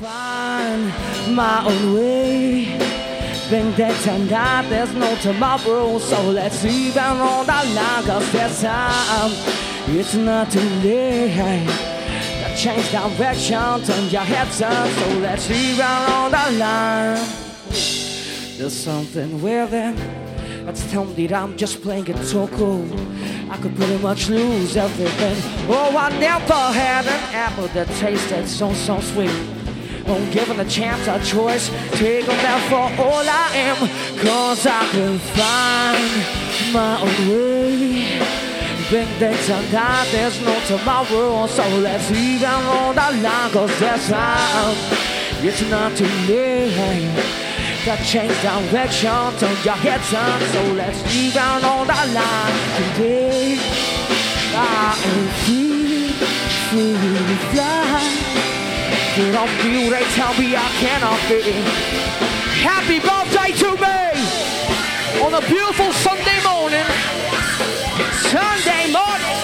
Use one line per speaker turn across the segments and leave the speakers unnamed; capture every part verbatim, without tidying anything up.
find my own way. Think that tonight there's no tomorrow, so let's leave out on the line, cause there's time. It's not too late to change direction, turn your heads up, so let's leave out on the line. There's something with it that's telling me that I'm just playing it so cool. I could pretty much lose everything. Oh, I never had an apple that tasted so, so sweet. Won't give it a chance, a choice. Take them down for all I am, cause I can find my own way. Think that tonight there's no tomorrow, so let's leave out on the line, cause there's time. It's not too late to change direction, turn your heads up, so let's leave out on the line. Today I am free, free to fly. But on you, they tell me I cannot be. Happy birthday to me on a beautiful Sunday morning. Sunday morning.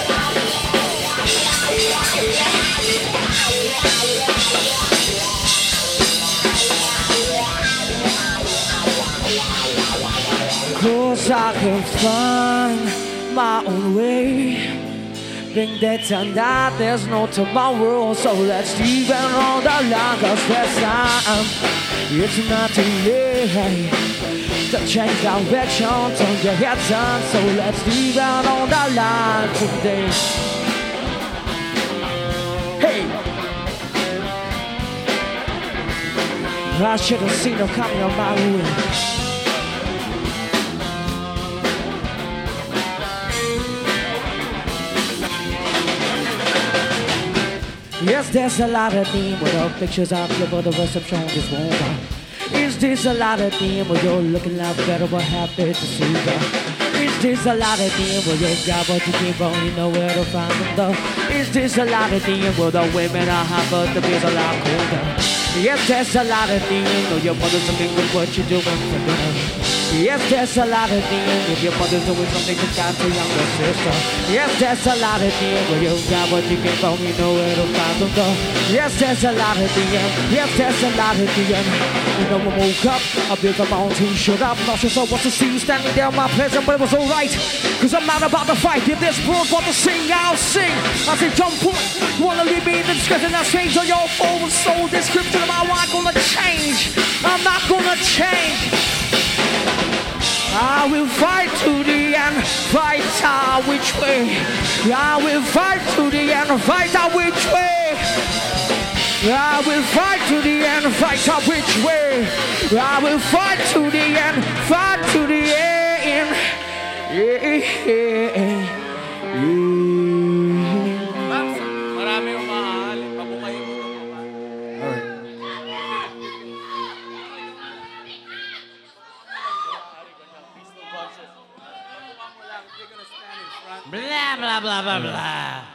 Cause I can find my own way. Think that tonight there's no tomorrow, so let's leave it on the line, cause there's time. It's not too late to change direction, turn your heads on, so let's leave it on the line today. Hey! I should have seen her coming on my way. Yes, there's a lot of theme with the pictures I flip of the reception just won't go. Is this a lot of theme where you're looking like better but happy to see you? Is this a lot of theme where you got what you keep on, you know where to find them though? Is this a lot of theme where the women are hot but the bills are a lot colder? Yes, there's a lot of theme where your mother's looking good what you're doing for dinner. Yes, there's a lot of things if your mother's doing something to got to younger sister. Yes, there's a lot of things where you got what you can from, you know where to find them though. Yes, there's a lot of things. Yes, there's a lot of things. You know, I woke up, I built a mountain, shut up, nauseous, I was to see you standing there, my pleasure, but it was alright. Cause I'm not about to fight. If this world want to sing, I'll sing. I say jump put, wanna leave me in the description, I'll change on your forward soul description of how I'm gonna change. I'm not gonna change. I will fight to the end, fight out which way. I will fight to the end, fight out which way. I will fight to the end, fight out which way. I will fight to the end, fight to the end. Yeah, yeah, yeah.
Marami yung mahal, pabukayin mo.
Blah, blah, blah, blah, blah.